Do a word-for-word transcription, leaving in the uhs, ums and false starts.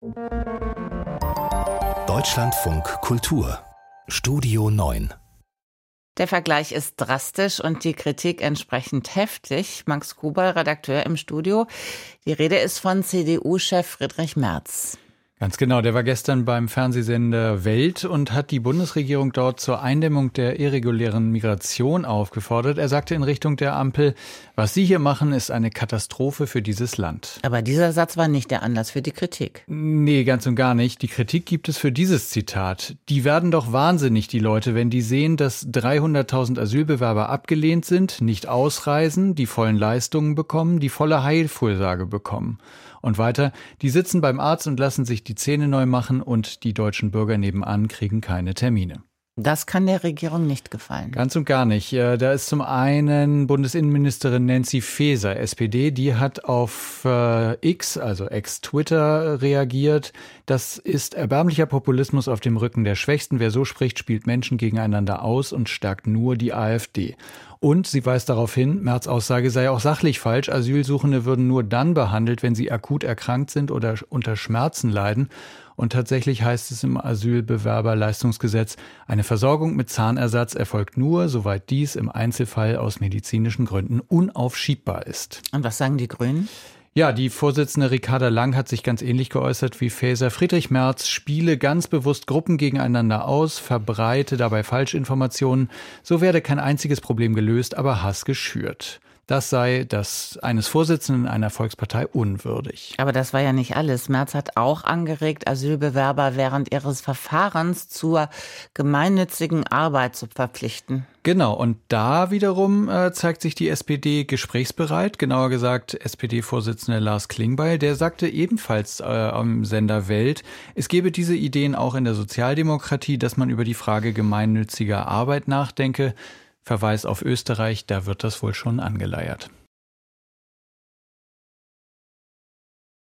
Deutschlandfunk Kultur Studio neun. Der Vergleich ist drastisch und die Kritik entsprechend heftig. Max Gruber, Redakteur im Studio. Die Rede ist von C D U-Chef Friedrich Merz. Ganz genau, der war gestern beim Fernsehsender Welt und hat die Bundesregierung dort zur Eindämmung der irregulären Migration aufgefordert. Er sagte in Richtung der Ampel, was Sie hier machen, ist eine Katastrophe für dieses Land. Aber dieser Satz war nicht der Anlass für die Kritik. Nee, ganz und gar nicht. Die Kritik gibt es für dieses Zitat. Die werden doch wahnsinnig, die Leute, wenn die sehen, dass dreihunderttausend Asylbewerber abgelehnt sind, nicht ausreisen, die vollen Leistungen bekommen, die volle Heilvorsorge bekommen. Und weiter, die sitzen beim Arzt und lassen sich die Zähne neu machen und die deutschen Bürger nebenan kriegen keine Termine. Das kann der Regierung nicht gefallen. Ganz und gar nicht. Da ist zum einen Bundesinnenministerin Nancy Faeser, S P D, die hat auf X, also Ex-Twitter, reagiert. Das ist erbärmlicher Populismus auf dem Rücken der Schwächsten. Wer so spricht, spielt Menschen gegeneinander aus und stärkt nur die AfD. Und sie weist darauf hin, Merz' Aussage sei auch sachlich falsch. Asylsuchende würden nur dann behandelt, wenn sie akut erkrankt sind oder unter Schmerzen leiden. Und tatsächlich heißt es im Asylbewerberleistungsgesetz, eine Versorgung mit Zahnersatz erfolgt nur, soweit dies im Einzelfall aus medizinischen Gründen unaufschiebbar ist. Und was sagen die Grünen? Ja, die Vorsitzende Ricarda Lang hat sich ganz ähnlich geäußert wie Faeser. Friedrich Merz spiele ganz bewusst Gruppen gegeneinander aus, verbreite dabei Falschinformationen. So werde kein einziges Problem gelöst, aber Hass geschürt. Das sei das eines Vorsitzenden einer Volkspartei unwürdig. Aber das war ja nicht alles. Merz hat auch angeregt, Asylbewerber während ihres Verfahrens zur gemeinnützigen Arbeit zu verpflichten. Genau, und da wiederum äh, zeigt sich die S P D gesprächsbereit. Genauer gesagt S P D-Vorsitzender Lars Klingbeil, der sagte ebenfalls äh, am Sender Welt, es gebe diese Ideen auch in der Sozialdemokratie, dass man über die Frage gemeinnütziger Arbeit nachdenke. Verweis auf Österreich, da wird das wohl schon angeleiert.